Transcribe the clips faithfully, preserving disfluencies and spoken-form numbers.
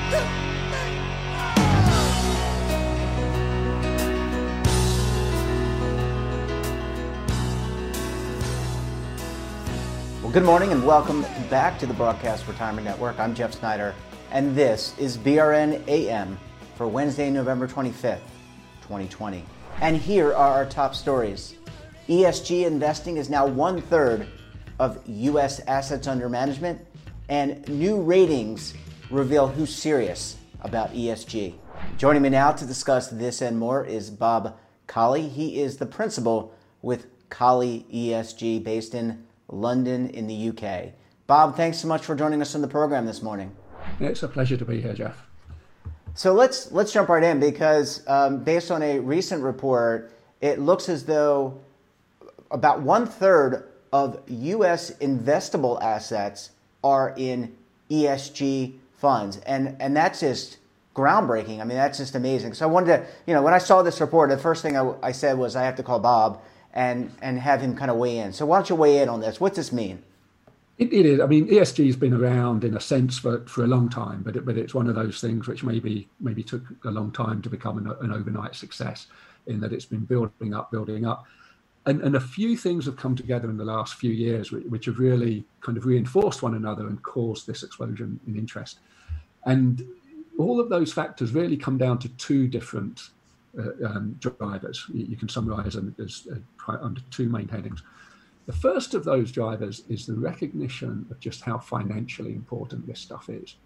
Well, good morning and welcome back to the Broadcast Retirement Network. I'm Jeff Snyder, and this is B R N A M for Wednesday, November twenty-fifth, twenty twenty. And here are our top stories. E S G investing is now one-third of U S assets under management, and new ratings reveal who's serious about E S G. Joining me now to discuss this and more is Bob Colley. He is the principal with Colley E S G based in London in the U K. Bob, thanks so much for joining us on the program this morning. It's a pleasure to be here, Jeff. So let's let's jump right in because um, based on a recent report, it looks as though about one third of U S investable assets are in E S G funds, and and that's just groundbreaking. I mean, that's just amazing. So I wanted to, you know, when I saw this report, the first thing I, I said was I have to call Bob and and have him kind of weigh in. So why don't you weigh in on this? What's this mean? It, it is. I mean, E S G has been around in a sense for, for a long time, but it, but it's one of those things which maybe maybe took a long time to become an, an overnight success, in that it's been building up, building up. And, and a few things have come together in the last few years which, which have really kind of reinforced one another and caused this explosion in interest. And all of those factors really come down to two different uh, um, drivers. You, you can summarize them as uh, under two main headings. The first of those drivers is the recognition of just how financially important this stuff is.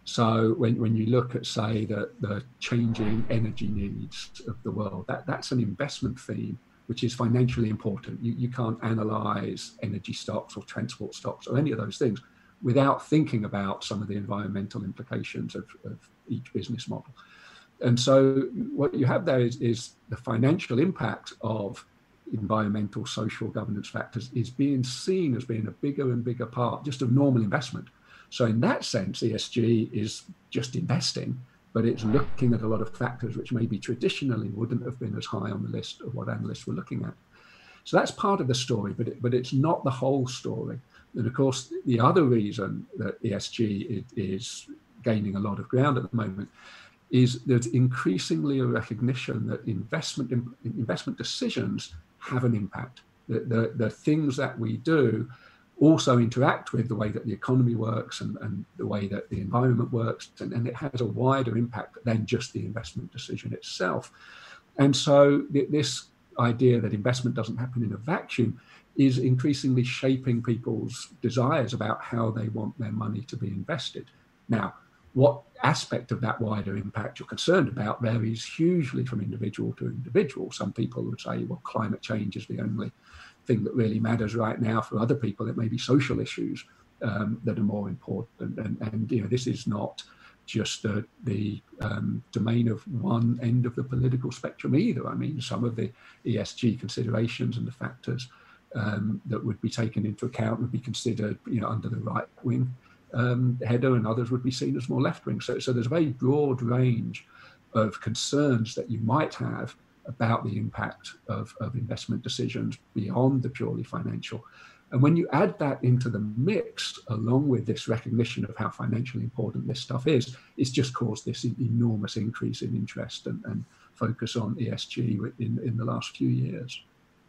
So when, when you look at, say, the, the changing energy needs of the world, that, that's an investment theme which is financially important. You, you can't analyze energy stocks or transport stocks or any of those things without thinking about some of the environmental implications of, of each business model. And so what you have there is, is the financial impact of environmental, social, governance factors is being seen as being a bigger and bigger part just of normal investment. So in that sense, E S G is just investing, but it's looking at a lot of factors which maybe traditionally wouldn't have been as high on the list of what analysts were looking at. So that's part of the story, but it, but it's not the whole story. And of course, the other reason that E S G is gaining a lot of ground at the moment is there's increasingly a recognition that investment investment decisions have an impact. The, the, the things that we do also interact with the way that the economy works and, and the way that the environment works, and, and it has a wider impact than just the investment decision itself. And so th- this idea that investment doesn't happen in a vacuum is increasingly shaping people's desires about how they want their money to be invested. Now, what aspect of that wider impact you're concerned about varies hugely from individual to individual. Some people would say, well, climate change is the only thing that really matters right now. For other people, it may be social issues um, that are more important. And, and, you know, this is not just uh, the um, domain of one end of the political spectrum either. I mean, some of the E S G considerations and the factors um, that would be taken into account would be considered, you know, under the right wing Um, header, and others would be seen as more left-wing. So, so there's a very broad range of concerns that you might have about the impact of, of investment decisions beyond the purely financial. And when you add that into the mix, along with this recognition of how financially important this stuff is, it's just caused this enormous increase in interest and, and focus on E S G in, in the last few years.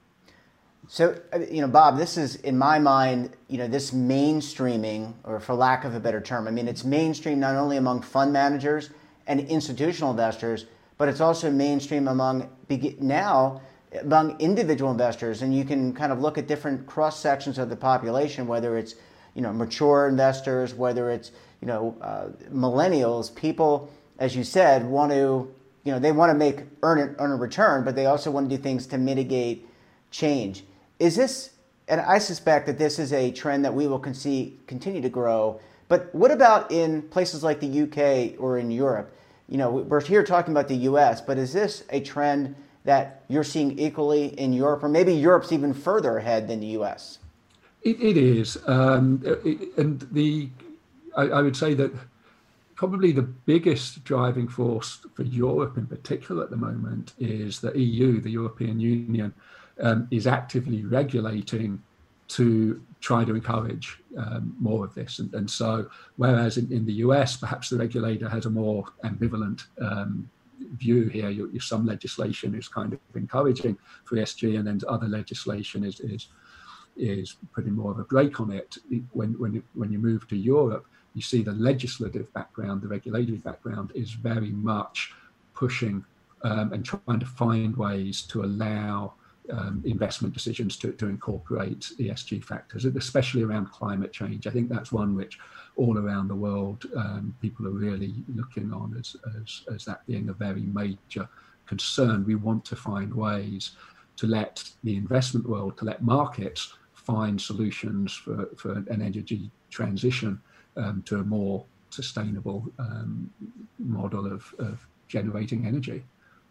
So, you know, Bob, this is, in my mind, you know, this mainstreaming, or for lack of a better term, I mean, it's mainstream not only among fund managers and institutional investors, but it's also mainstream among, now, among individual investors. And you can kind of look at different cross sections of the population, whether it's, you know, mature investors, whether it's, you know, uh, millennials. People, as you said, want to, you know, they want to make, earn, it, earn a return, but they also want to do things to mitigate change. Is this, and I suspect that this is a trend that we will con- see, continue to grow, but what about in places like the U K or in Europe? You know, we're here talking about the U S, but is this a trend that you're seeing equally in Europe, or maybe Europe's even further ahead than the U S? It, it is. Um, it, and the I, I would say that probably the biggest driving force for Europe in particular at the moment is the E U, the European Union, um, is actively regulating to try to encourage um, more of this. And, and so, whereas in, in the U S, perhaps the regulator has a more ambivalent um, view here. You, you, some legislation is kind of encouraging for E S G, and then other legislation is is is putting more of a brake on it. When when you, when you move to Europe, you see the legislative background, the regulatory background is very much pushing um, and trying to find ways to allow um, investment decisions to, to incorporate E S G factors, especially around climate change. I think that's one which all around the world um, people are really looking on as, as, as that being a very major concern. We want to find ways to let the investment world, to let markets find solutions for, for an energy transition um, to a more sustainable um, model of, of generating energy.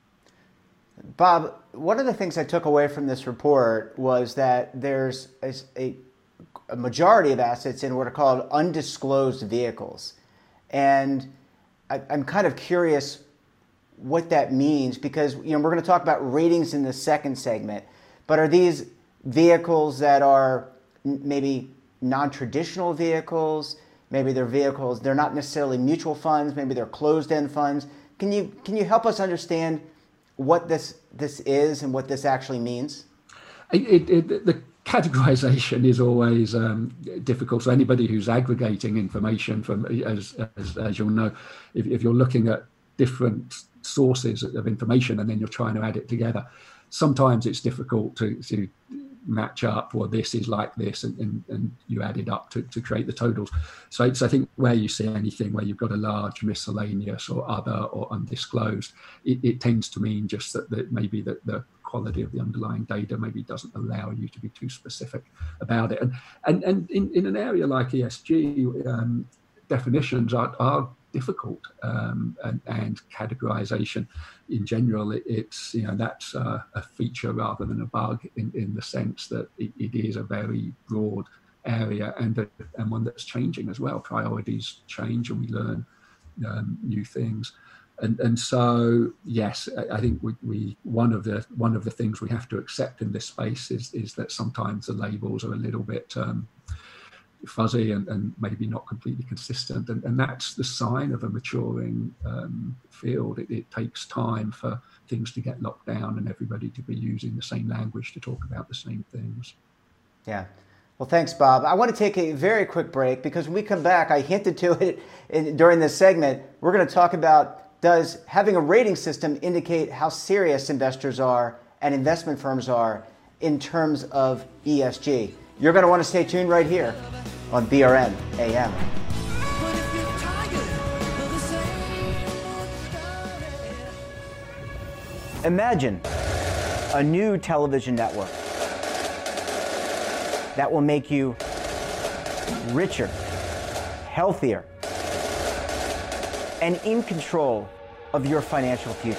Bob, one of the things I took away from this report was that there's a, a, a majority of assets in what are called undisclosed vehicles. And I, I'm kind of curious what that means, because you know we're going to talk about ratings in the second segment, but are these vehicles that are maybe non-traditional vehicles? Maybe they're vehicles, they're not necessarily mutual funds, maybe they're closed-end funds. Can you can you help us understand what this this is and what this actually means? It, it, the categorization is always um, difficult. So anybody who's aggregating information from, as as, as you'll know, if, if you're looking at different sources of information and then you're trying to add it together, sometimes it's difficult to, to match up, or this is like this, and, and, and you add it up to, to create the totals. So it's, I think, where you see anything where you've got a large miscellaneous or other or undisclosed, it, it tends to mean just that, that maybe that the quality of the underlying data maybe doesn't allow you to be too specific about it. And and, and in, in an area like E S G, um, definitions are, are difficult, um, and, and categorization in general, it, it's, you know, that's uh, a feature rather than a bug in, in the sense that it, it is a very broad area, and and one that's changing as well. Priorities change and we learn um, new things. And and so yes, I think we, we one of the one of the things we have to accept in this space is is that sometimes the labels are a little bit um, fuzzy and, and maybe not completely consistent, and, and that's the sign of a maturing um, field. It, it takes time for things to get locked down and everybody to be using the same language to talk about the same things. Yeah. Well, thanks, Bob. I want to take a very quick break, because when we come back, I hinted to it in, during this segment, we're going to talk about, does having a rating system indicate how serious investors are and investment firms are in terms of E S G? You're going to want to stay tuned right here on B R N A M. Imagine a new television network that will make you richer, healthier, and in control of your financial future.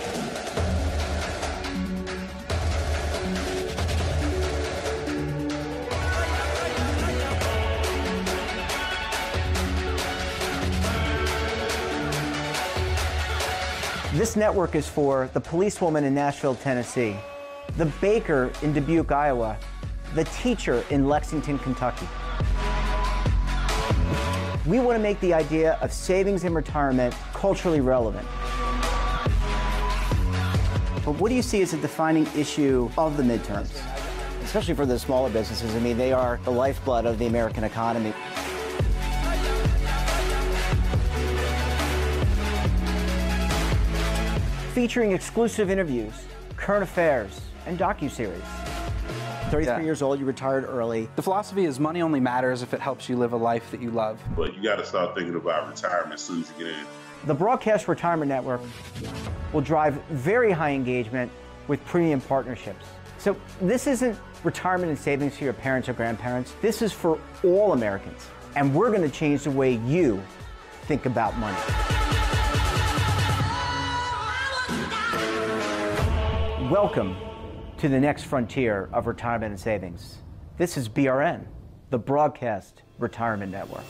This network is for the policewoman in Nashville, Tennessee, the baker in Dubuque, Iowa, the teacher in Lexington, Kentucky. We want to make the idea of savings and retirement culturally relevant. But what do you see as a defining issue of the midterms, especially for the smaller businesses? I mean, they are the lifeblood of the American economy. Featuring exclusive interviews, current affairs, and docuseries. thirty-three yeah. years old, you retired early. The philosophy is money only matters if it helps you live a life that you love. But you got to start thinking about retirement as soon as you get in. The Broadcast Retirement Network will drive very high engagement with premium partnerships. So this isn't retirement and savings for your parents or grandparents. This is for all Americans. And we're going to change the way you think about money. Welcome to the next frontier of retirement and savings. This is B R N, the Broadcast Retirement Network.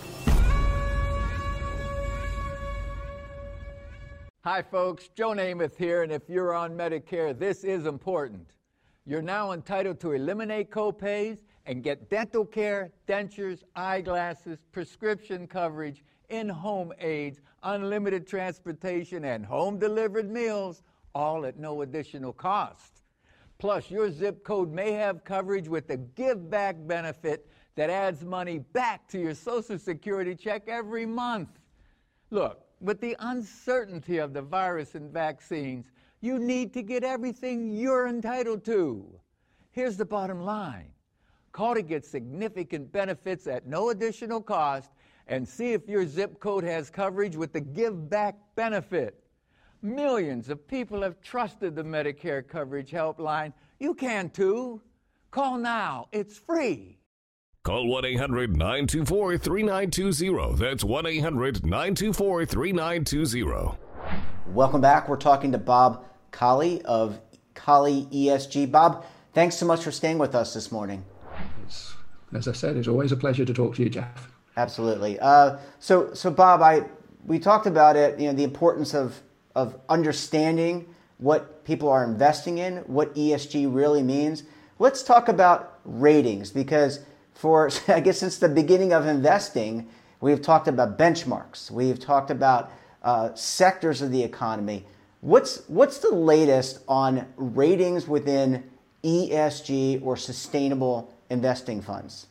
Hi folks, Joe Namath here, and if you're on Medicare, this is important. You're now entitled to eliminate co-pays and get dental care, dentures, eyeglasses, prescription coverage, in-home aids, unlimited transportation, and home-delivered meals, all at no additional cost. Plus, your zip code may have coverage with the Give Back benefit that adds money back to your Social Security check every month. Look, with the uncertainty of the virus and vaccines, you need to get everything you're entitled to. Here's the bottom line. Call to get significant benefits at no additional cost and see if your zip code has coverage with the Give Back benefit. Millions of people have trusted the Medicare Coverage Helpline. You can too. Call now. It's free. Call one eight hundred nine two four three nine two zero. That's one eight hundred nine two four three nine two zero. Welcome back. We're talking to Bob Colley of Colley E S G. Bob, thanks so much for staying with us this morning. It's, as I said, it's always a pleasure to talk to you, Jeff. Absolutely. Uh, so, so Bob, I we talked about it. You know, the importance of of understanding what people are investing in, what E S G really means. Let's talk about ratings, because for, I guess, since the beginning of investing, we've talked about benchmarks. We've talked about uh, sectors of the economy. What's what's the latest on ratings within E S G or sustainable investing funds?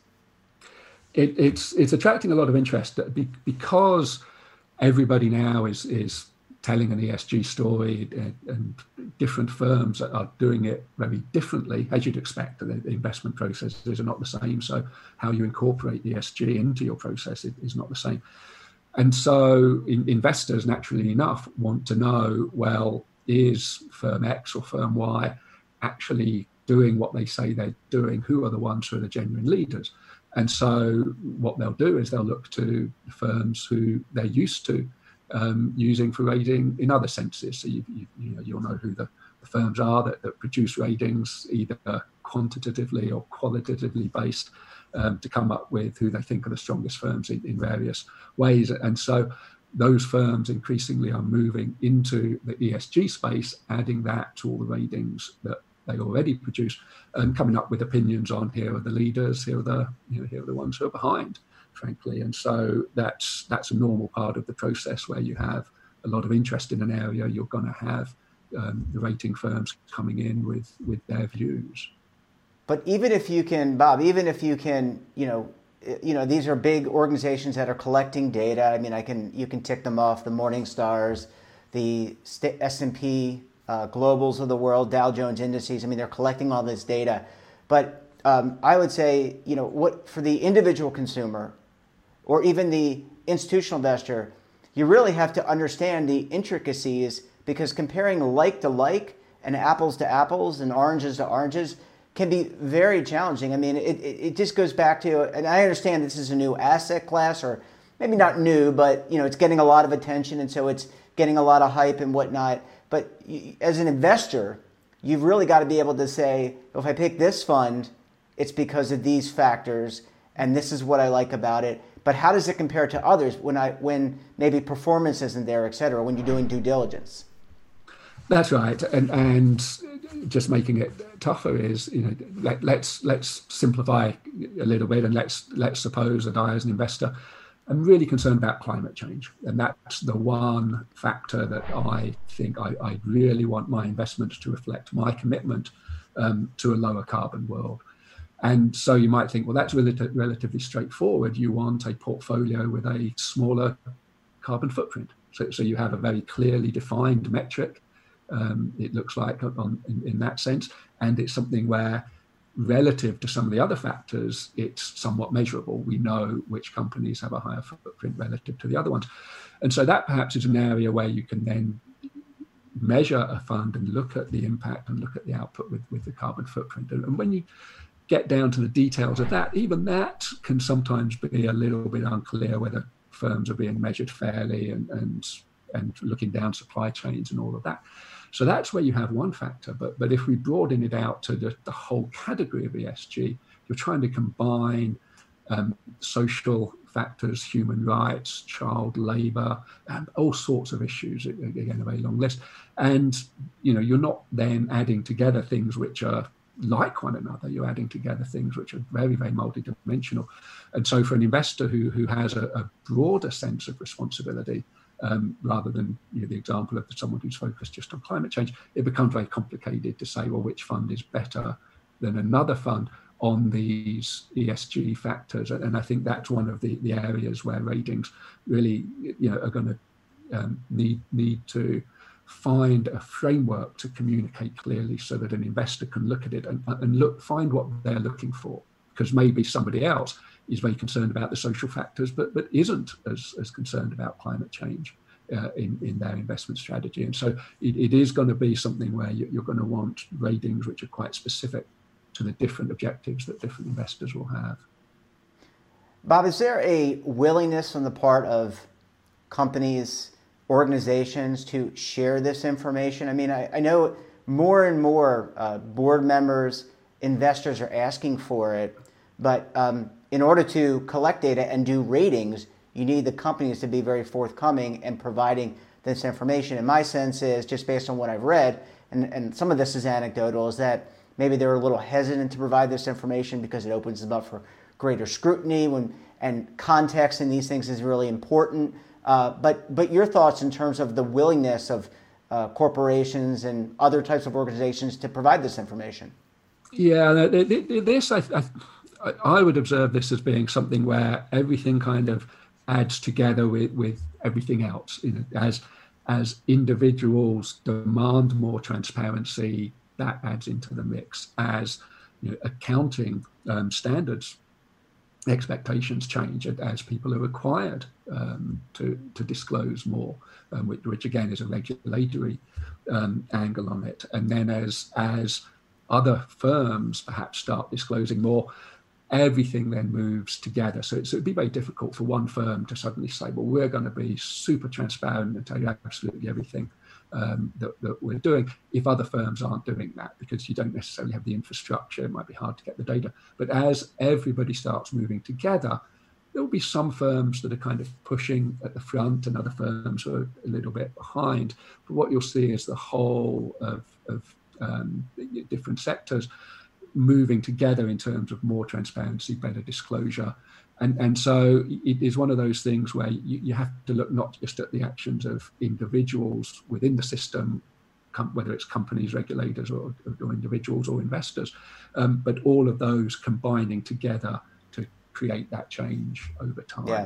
It, it's it's attracting a lot of interest because everybody now is is telling an E S G story, and different firms are doing it very differently, as you'd expect. The investment processes are not the same, so how you incorporate E S G into your process is not the same. And so investors, naturally enough, want to know, well, is firm X or firm Y actually doing what they say they're doing? Who are the ones who are the genuine leaders? And so what they'll do is they'll look to firms who they're used to Um, using for rating in other senses. So you, you, you know, you'll know who the, the firms are that, that produce ratings, either quantitatively or qualitatively based, um, to come up with who they think are the strongest firms in, in various ways. And so those firms increasingly are moving into the E S G space, adding that to all the ratings that they already produce, and coming up with opinions on here are the leaders, here are the, you know, here are the ones who are behind, frankly. And so that's that's a normal part of the process where you have a lot of interest in an area. You're going to have um, the rating firms coming in with, with their views. But even if you can, Bob, even if you can, you know, you know, these are big organizations that are collecting data. I mean, I can you can tick them off: the Morningstars, the S and P uh, Globals of the world, Dow Jones Indices. I mean, they're collecting all this data. But um, I would say, you know, what for the individual consumer, or even the institutional investor, you really have to understand the intricacies, because comparing like to like and apples to apples and oranges to oranges can be very challenging. I mean, it, it, it just goes back to, and I understand this is a new asset class, or maybe not new, but you know, it's getting a lot of attention, and so it's getting a lot of hype and whatnot. But you, as an investor, you've really got to be able to say, if I pick this fund, it's because of these factors, and this is what I like about it. But how does it compare to others when I when maybe performance isn't there, et cetera, when you're doing due diligence? That's right, and and just making it tougher is, you know, let, let's let's simplify a little bit, and let's let's suppose that I, as an investor, am really concerned about climate change, and that's the one factor that I think I, I really want my investments to reflect my commitment um, to a lower carbon world. And so you might think, well, that's relative, relatively straightforward. You want a portfolio with a smaller carbon footprint. So, so you have a very clearly defined metric, um, it looks like, on, in, in that sense. And it's something where, relative to some of the other factors, it's somewhat measurable. We know which companies have a higher footprint relative to the other ones. And so that perhaps is an area where you can then measure a fund and look at the impact and look at the output with, with the carbon footprint. And when you get down to the details of that, even that can sometimes be a little bit unclear whether firms are being measured fairly, and and, and looking down supply chains and all of that. So that's where you have one factor. But but if we broaden it out to the, the whole category of E S G, you're trying to combine um, social factors, human rights, child labor, and all sorts of issues. Again, a very long list. And you know, you're not then adding together things which are like one another. You're adding together things which are very, very multidimensional. And so for an investor who, who has a, a broader sense of responsibility, um, rather than you know, the example of someone who's focused just on climate change, it becomes very complicated to say, well, which fund is better than another fund on these E S G factors. And I think that's one of the, the areas where ratings really you know, are going to um, need, need to find a framework to communicate clearly so that an investor can look at it and, and look, find what they're looking for. Because maybe somebody else is very concerned about the social factors, but but isn't as, as concerned about climate change uh, in, in their investment strategy. And so it, it is going to be something where you, you're going to want ratings which are quite specific to the different objectives that different investors will have. Bob, is there a willingness on the part of companies, organizations to share this information? I mean, I, I know more and more uh, board members, investors are asking for it, but um, in order to collect data and do ratings, you need the companies to be very forthcoming and providing this information. And my sense is, just based on what I've read, and, and some of this is anecdotal, is that maybe they're a little hesitant to provide this information because it opens them up for greater scrutiny when, and context in these things is really important. Uh, but but your thoughts in terms of the willingness of uh, corporations and other types of organizations to provide this information? Yeah, this I, I, I would observe this as being something where everything kind of adds together with, with everything else. You know, as as individuals demand more transparency, that adds into the mix. As you know, accounting um, standards, expectations change as people are required um, to to disclose more, um, which, which again is a regulatory um, angle on it. And then as as other firms perhaps start disclosing more, everything then moves together. So it's, it'd be very difficult for one firm to suddenly say, well, we're going to be super transparent and tell you absolutely everything um, that, that we're doing, if other firms aren't doing that, because you don't necessarily have the infrastructure. It might be hard to get the data. But as everybody starts moving together, there'll be some firms that are kind of pushing at the front and other firms who are a little bit behind. But what you'll see is the whole of, of um, different sectors moving together in terms of more transparency, better disclosure. And, and so it is one of those things where you, you have to look not just at the actions of individuals within the system, com- whether it's companies, regulators, or, or individuals or investors, um, but all of those combining together to create that change over time. Yeah,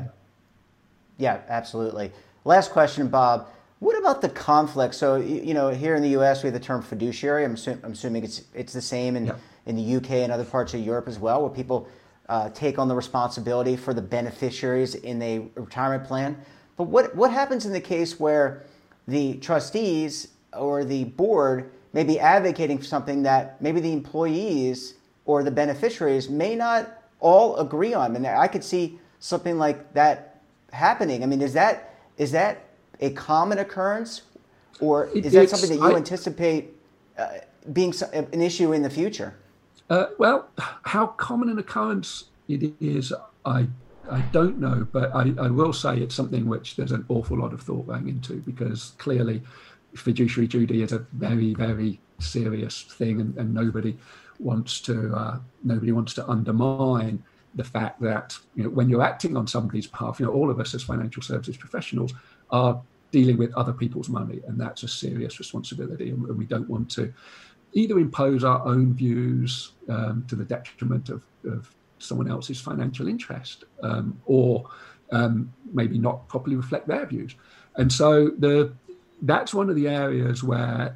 yeah, absolutely. Last question, Bob. What about the conflict? So, you know, here in the U S, we have the term fiduciary. I'm, assu- I'm assuming it's it's the same in, yeah. in the U K and other parts of Europe as well, where people uh, take on the responsibility for the beneficiaries in a retirement plan. But what, what happens in the case where the trustees or the board may be advocating for something that maybe the employees or the beneficiaries may not all agree on? And I could see something like that happening. I mean, is that is that a common occurrence, or is that something that you I, anticipate uh, being an issue in the future? Uh, well, how common an occurrence it is, I I don't know, but I, I will say it's something which there's an awful lot of thought going into, because clearly fiduciary duty is a very, very serious thing, and, and nobody wants to uh, nobody wants to undermine the fact that, you know, when you're acting on somebody's behalf, you know, all of us as financial services professionals are dealing with other people's money, and that's a serious responsibility, and we don't want to either impose our own views um, to the detriment of, of someone else's financial interest, um, or um, maybe not properly reflect their views. And so the that's one of the areas where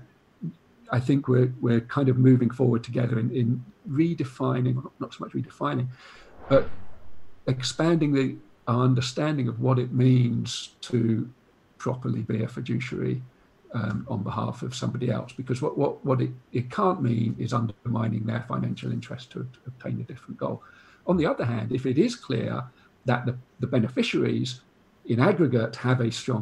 I think we're we're kind of moving forward together in, in redefining, or not so much redefining, but expanding the our understanding of what it means to properly be a fiduciary um, on behalf of somebody else. Because what what, what it, it can't mean is undermining their financial interest to, to obtain a different goal. On the other hand, if it is clear that the, the beneficiaries in aggregate have a strong